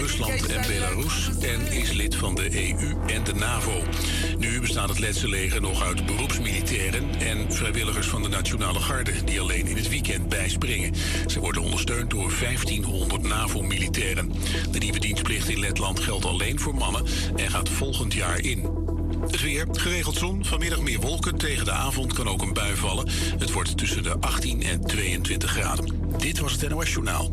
Rusland en Belarus en is lid van de EU en de NAVO. Nu bestaat het Letse leger nog uit beroepsmilitairen en vrijwilligers van de Nationale Garde die alleen in het weekend bijspringen. Ze worden ondersteund door 1500 NAVO-militairen. De nieuwe dienstplicht in Letland geldt alleen voor mannen en gaat volgend jaar in. Het weer, geregeld zon, vanmiddag meer wolken. Tegen de avond kan ook een bui vallen. Het wordt tussen de 18 en 22 graden. Dit was het NOS Journaal.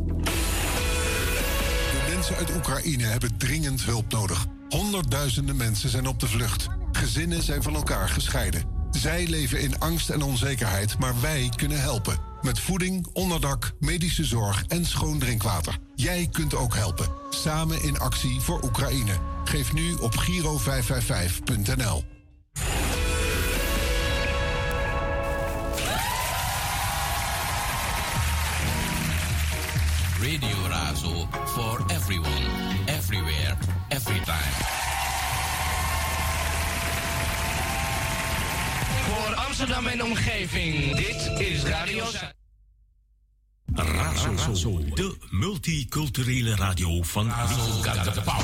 De mensen uit Oekraïne hebben dringend hulp nodig. Honderdduizenden mensen zijn op de vlucht. Gezinnen zijn van elkaar gescheiden. Zij leven in angst en onzekerheid, maar wij kunnen helpen. Met voeding, onderdak, medische zorg en schoon drinkwater. Jij kunt ook helpen. Samen in actie voor Oekraïne. Geef nu op Giro555.nl. Radio Razo for everyone, everywhere, every time. Voor Amsterdam en omgeving, dit is Radio Razo, de multiculturele radio van Razo Gardepau.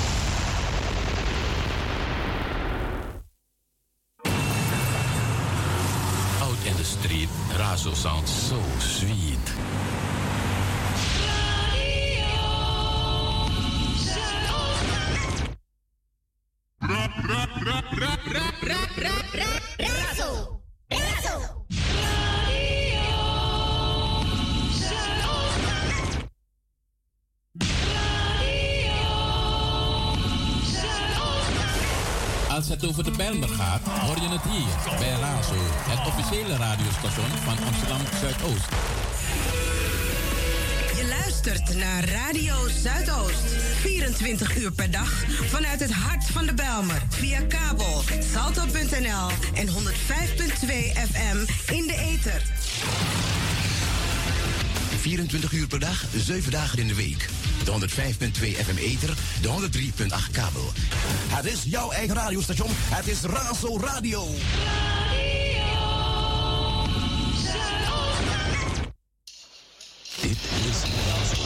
Out in the street, Razo sounds so sweet. Razo! Razo! Als het over de Bijlmer gaat, hoor je het hier bij Razo, het officiële radiostation van Amsterdam Zuidoost. Je luistert naar Radio Zuidoost. 24 uur per dag vanuit het hart van de Bijlmer. Via kabel, salto.nl en 105.2 FM in de ether. 24 uur per dag, 7 dagen in de week. De 105.2 FM ether, de 103.8 kabel. Het is jouw eigen radiostation. Het is Razo Radio. Dit is Razo.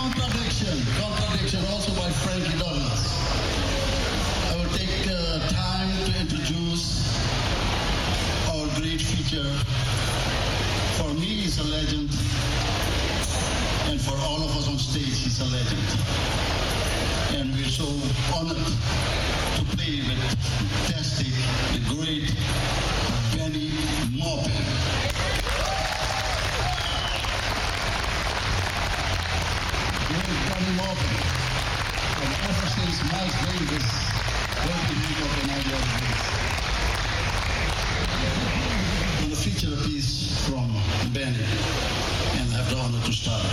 Contradiction, also by Frankie Douglas. I will take time to introduce our great feature. For me, he's a legend, and for all of us on stage, he's a legend. And we're so honored to play with fantastic, the great Benny Maupin. Benny Maupin. And ever since Miles Davis, wrote the hit of an idea of this. I'm going to feature a piece from Benny, and I have the honor to start.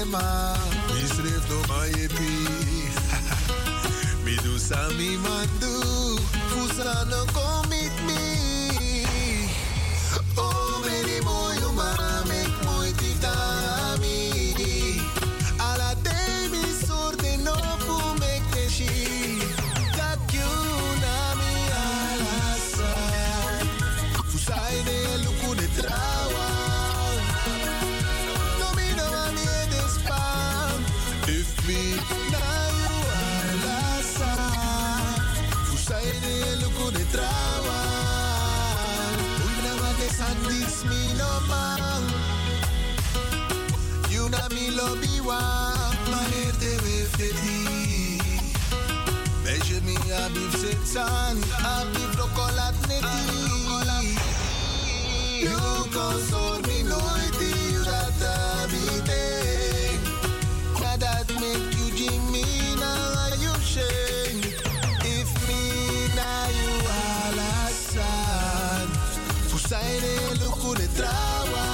ma. Mi schreef no ma epi. Mi do sami mandu. Fusa no commit me. Oh, many moyo ma. Make mooi titami. Alla day mi sorte no fu make the she. Tak you na mi alasa. Fusa ide luku de trawa. No mi no mami e despan. If me na you alasa. Fusa ide luku de trawa. Una ma de sandis mi no man. You na mi lobby wa. Maner te we feti. Measure me a beef setsan. A beef rocolat neti. You console me nooit. You dat abite. Na dat make you Jimmy. Na you shame. If me na you alasan. Fusaine luku de trawa.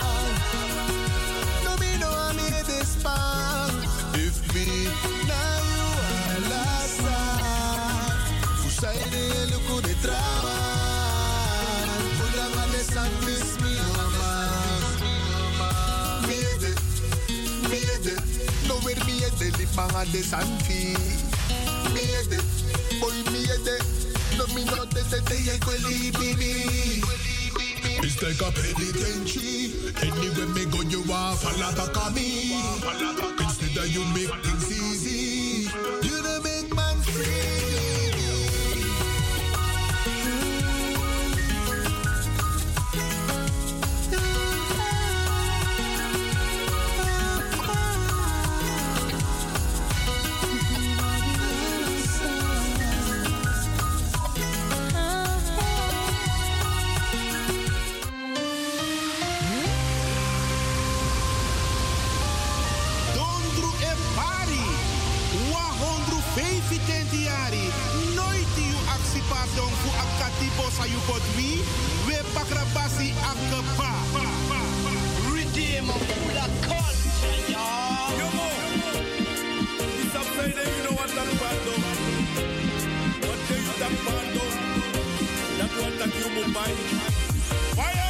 No me no ami despan. If me na you alasan. Fusaine luku de trawa. Fudrama de santis mi ama. Miede. No ver miede li panga de sanfi. Miede. Boy miede. No me no te y el bibi. It's like a penitentiary. Anywhere me go, you want fall back on me. Instead of you make things easy, you don't make man free. Bossa you pot we pakrabasi akapa. Redeem la culture, y'all. Yo mo, it's up Friday, you know what that bando. What do you that bando? That one that you Mumbai. Fire!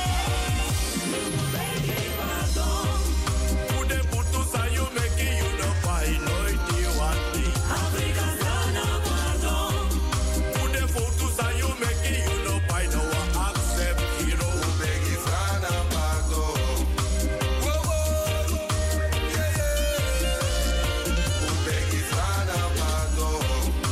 Ude putu sa you make you no buy no iti wati. Africa sana pardon. Ude putu sa you make you no buy no accept hero. Begi sana pardon. Begi sana pardon.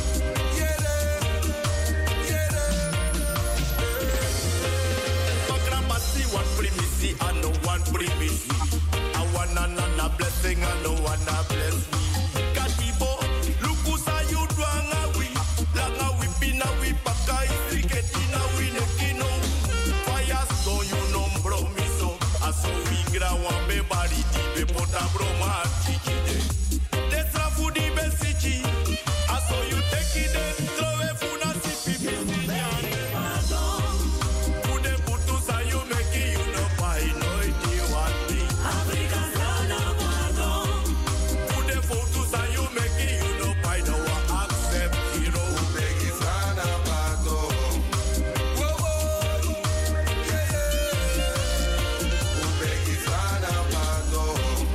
Pakrabasi one primacy and no one primacy. I want another blessing and no one a bless me. Katibo, lukusa you duanga we. Langa we pina we paka isiketina we nekino. Fire so you no bromiso. Aso we grawa be bari tibe pota broma tikide. Desra fudi besichi. Aso you take it and throw a funa sipi bisinyane. Ude putu sa you make you no buy no iti wati. Africa sana pardon. Ude putu sa you make you no buy no accept hero. Begi sana pardon. Begi sana pardon.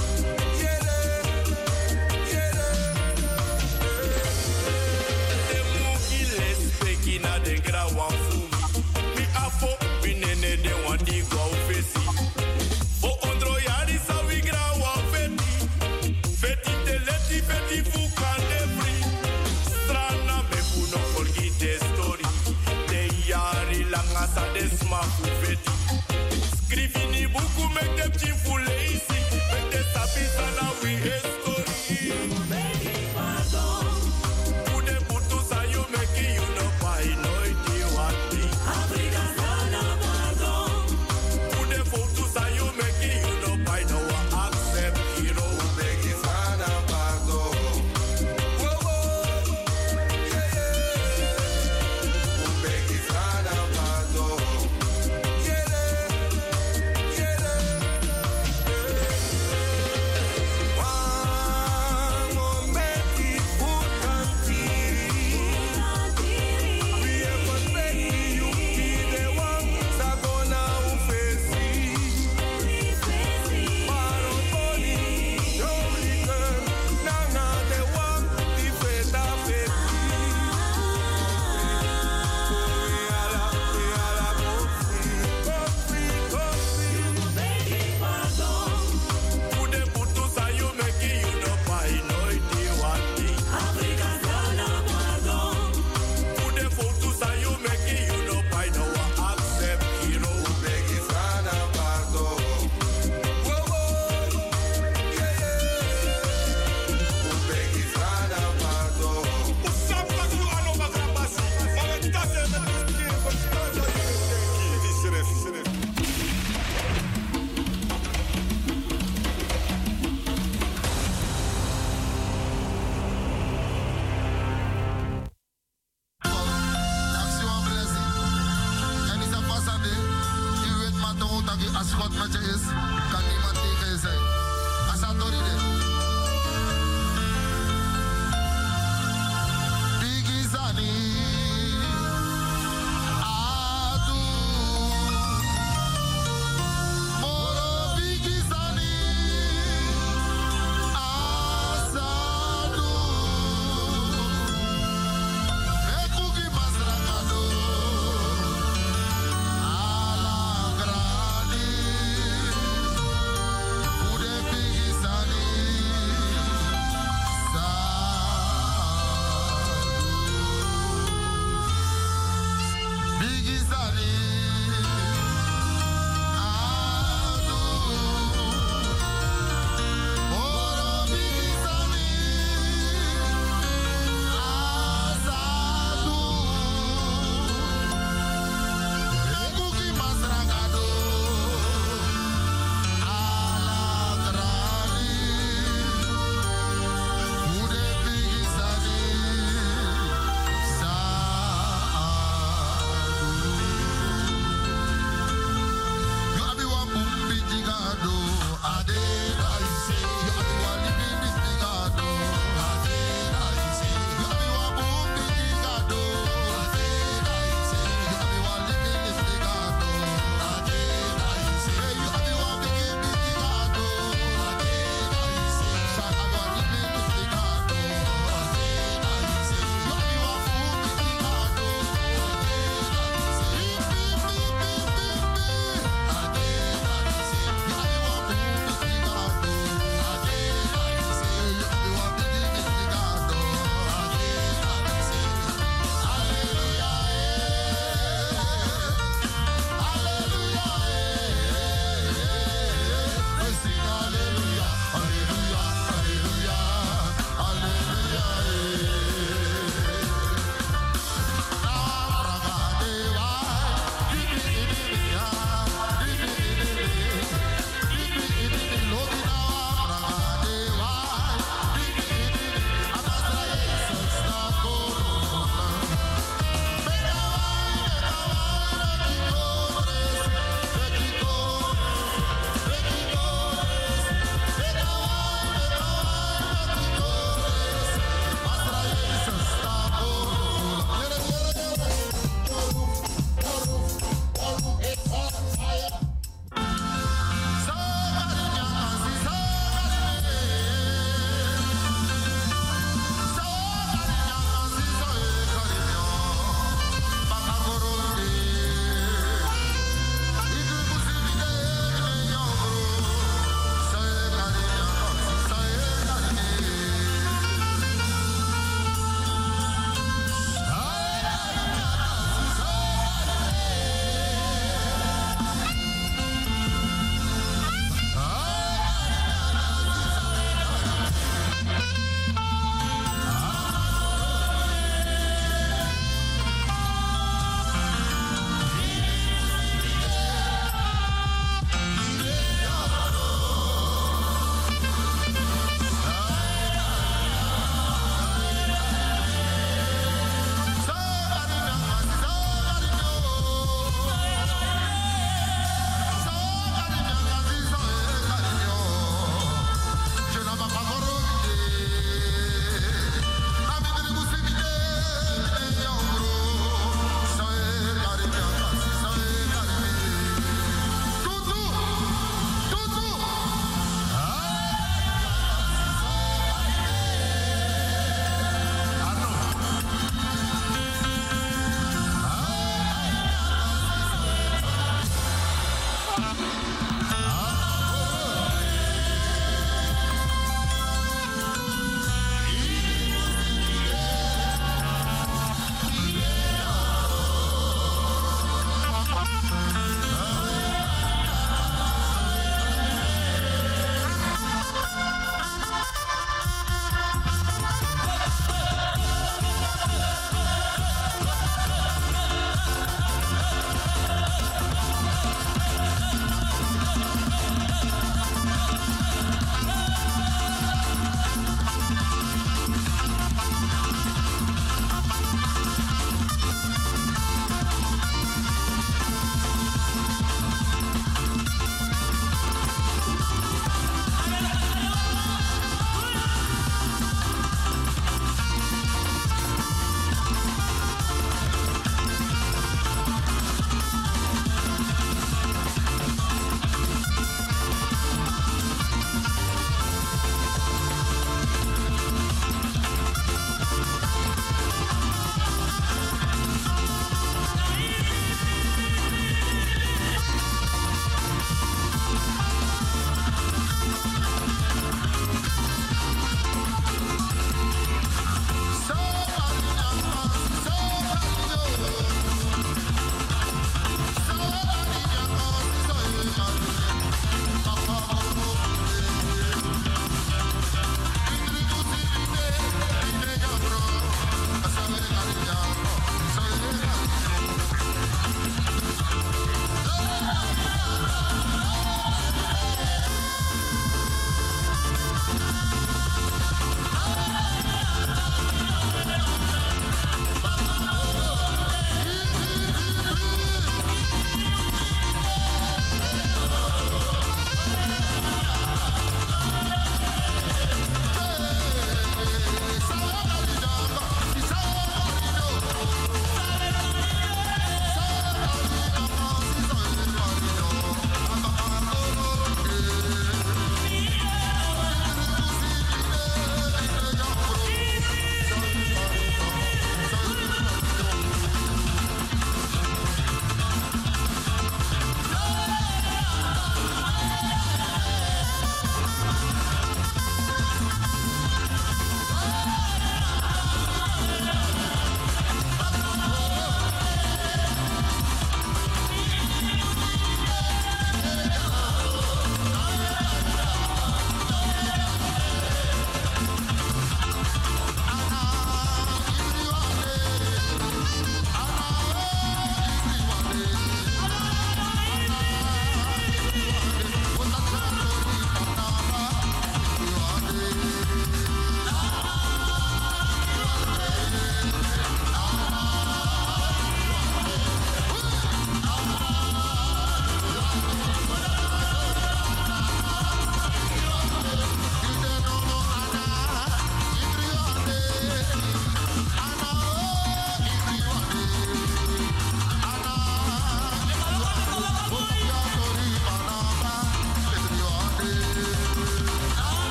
De mugile speki na de grawa fu. Mi afo binene de wandi go fesi. O ondro yari sa wi grawa feti. Feti te leti feti fu kande free. Strana me fu no forget the story. De yari langa sa de sma fu feti. Scrivini buku mek dem chi fu lazy. Mek de sabi sana wi history. Ude putu sa you make you no buy no iti wati. Africa sana pardon. Ude putu sa you make you no buy no accept hero. Begi sana pardon. Begi sana pardon. God met je is, kan niemand tegen je zijn. Asadori de. Biggie Zani. Adu. Moro Biggie Zani. Asadu. Ekugi Masrakado. Ala Grani.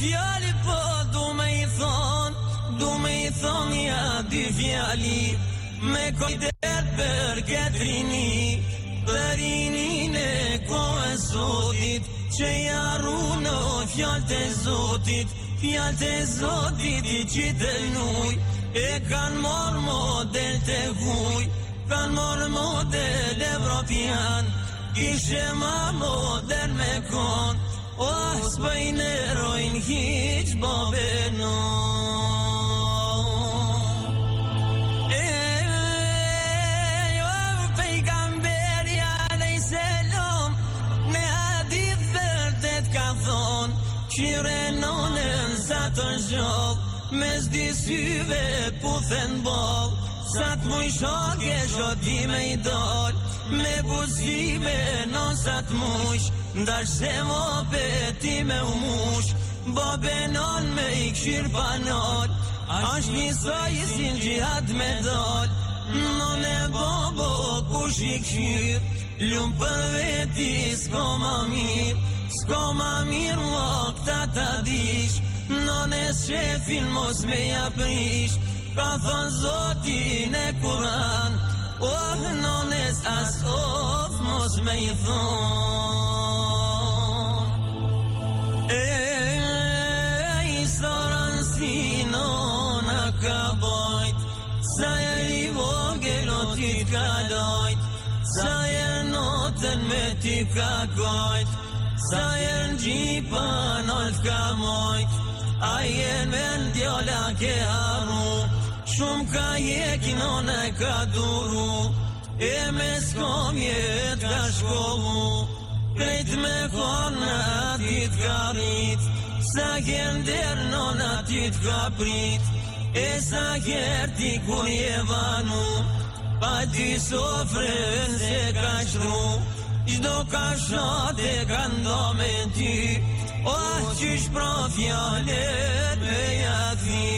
fjali po du me i thon ja dy fjali me kujdet për ketrini përinin e kohë Zotit që jaru në fjallët e Zotit I qitel nuj e kanë morë model të vuj kanë morë model evropian ishe ma modern me kon s'bëjnë erojnë hiq bobenon pejgamberi alayhis salam me hadith vërtet ka thonë qire nonën sa të zhjoll mes di syve puthen boll sa të muj shoke shoti me I dol me buzime non sa të mush ndash se mo peti me u mush bobenon me I kshir panol ash njësoj si në gjihad me dol non e bobo kush I kshir lumë për veti s'ko ma mirë mo këta ta dish non e shefin mos me japrish ka thon Zotin e Kuran non e as of mos me I thon soran si nona ka bojt sa e I vogel o ti kalojt sa e notën me ti ka gojt sa e në gjipa nolf ka mojt a jen me ndjolla ke haru shumë ka jeki nona e ka duru e me s'kom jet ka shkohu krejt me kona atit ka rrit sa jen der nona atit ka prit e sa her ti kur je vanu pa ti sofren se ka shru Gjdo ka shate ka ndo me ty qysh pra fjallet me jathi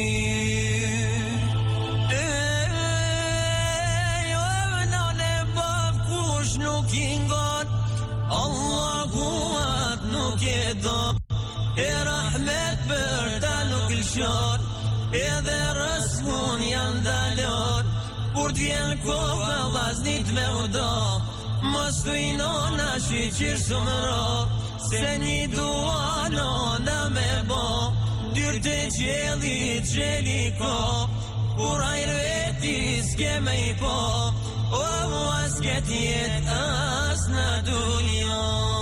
non e bab kush nuk I ngon Allahu at nuk e do e rahmet për ta nuk lëshon edhe rëskun janë dalon kur t'vjen koha vaznit me udo mos tu I nona shqyqir sumro se një dua nona me bo dyrt e qelit qeliko kur ajr veti s'ke me I po as ket jet as në dunjo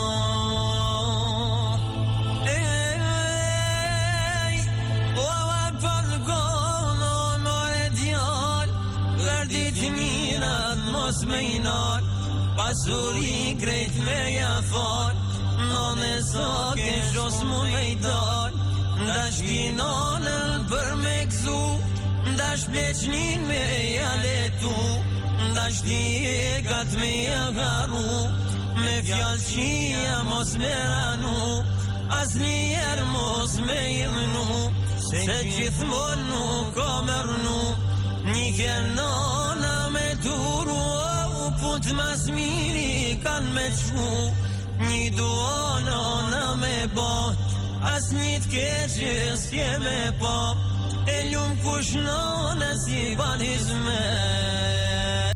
për gono more djall gërdit mirat mos me I nal pasuri krejt me jafon non e soke shos mu me I dal ndash kinonën për me gzu ndash pleqnin me jaletu ndash tjekat me jagaru me fjall qia mos me ranu as njer mos me imnu se gjithmon nuk o mërnu një kernona me turu put mas miri kan me qfu një duonona me bot as një t'keqe s'je me po e ljum kush nona si ban hizmet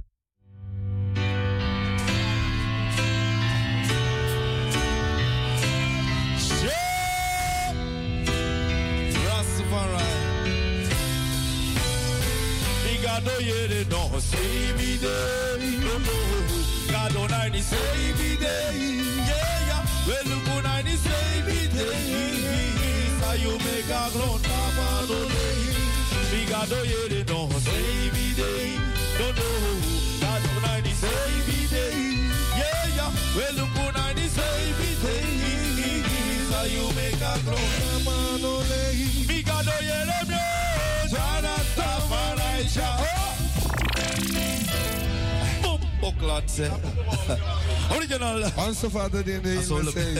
Gado yere no save me day Gado naini save me day Yeah Well look naini save me day Sa you make a grown papa no day Me gado yere no save me day No Gado naini save me day Yeah Well look naini save me day Sa you make a grown papa no day Me gado yere no Jana Tafaraisha Boklatse Original Onze vader in de hemel zijn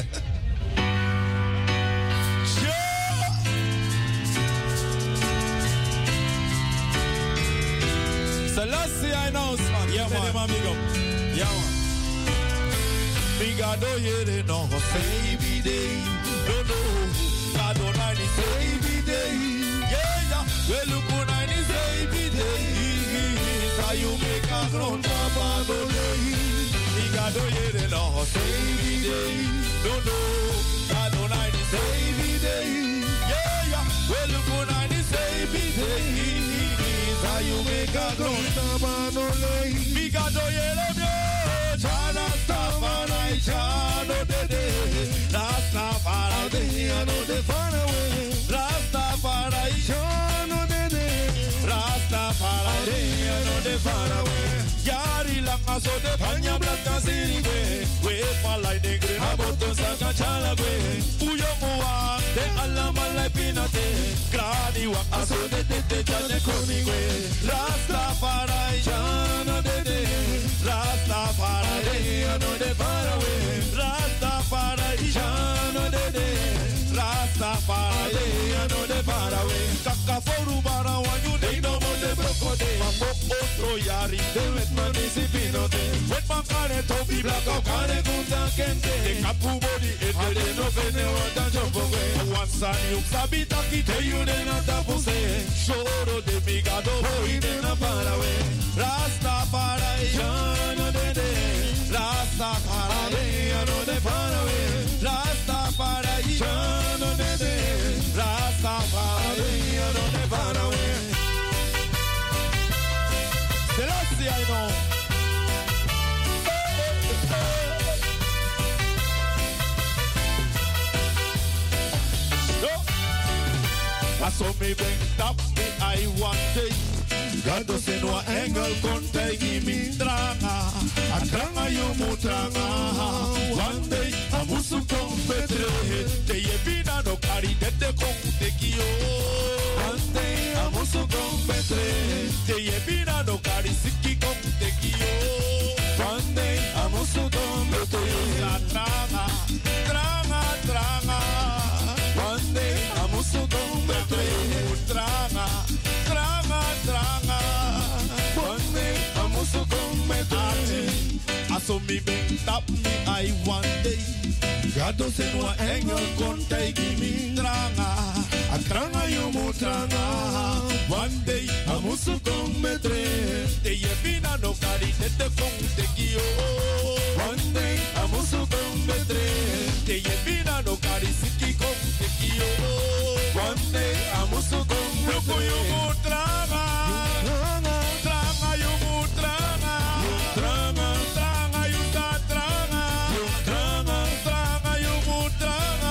Selassie I know man Yeah man Yeah man Me God oh yeah no say me day No God on I say every day. Yeah, yeah. Well, look on I say every day. How you make a grown papa no day. God on you know say every day. No, no. God on I say every day. Yeah, yeah. Well, look on I say every day. How you make a grown papa no day. God on you know. Chana Stafana, Chano de Rastafari, I know the far away. Rastafari, Chano de Rastafari, I know the far away. Yari Lama so the Panya Blanca City way. Wait for lightning green about the Saka Chalaway. Uyamua, the Alama Lapinate. Grani Waka so the Jane Koning way. Rastafari, Chano de Rastafari, I know the far away. Rastafari, Chano de Rastafari, I know the far away. Kaka foru bara wanyu de no mo de brokode. Mambo otro yari de wet manisipino de. Wet makare topi blaka kare kunta kente. De kapu body ete de no fene wata chopowe. Wansani uksabita kite yu de na tapuse. Shoro de migado hoi de na far away. Rastafari, Chano de Rastafari, I know the far away. Rastafari, Chano de Rastafari, I know the far away. Selassie, I know. I saw me bring up me I one day. God doesn't know angle contact me drama. A drama you mutranga. One day I must come better. They been no carry that the contekio. One day I must come better. They been no carry siki contekio. One day I must come better. Drama, drama, drama. One day I must come better. Drama, drama, drama. One day I must come better. I saw me bend up me I one day. God doesn't know angle contact me drama. A tranga you mutranga. One day I must come better. They been no carry the contekio. One day I must come better. They been no carry siki contekio. One day I must come better. You mutranga. Tranga you mutranga. Tranga, tranga you got tranga. Tranga, tranga you mutranga.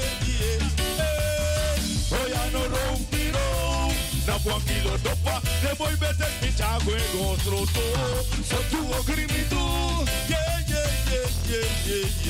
Oh ya no rompiro. Na buangilo dopa. The boy better me chagwe go through to. So tu agree me too. Yeah, yeah, yeah, yeah, yeah,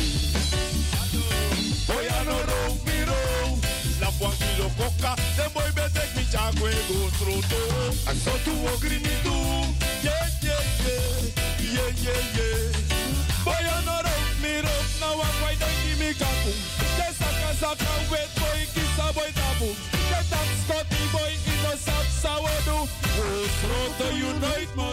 yeah. Oh ya no rompiro. Na buangilo coca. The boy better me chagwe go through to. And so tu agree me too. Yeah, yeah, yeah, yeah, yeah, yeah. Boy ya no rompiro. Now I'm quite don't me kapu. The saka wet boy kissa boy tabu. The tax Scotty boy in the south sourdough. Oh, throw to unite my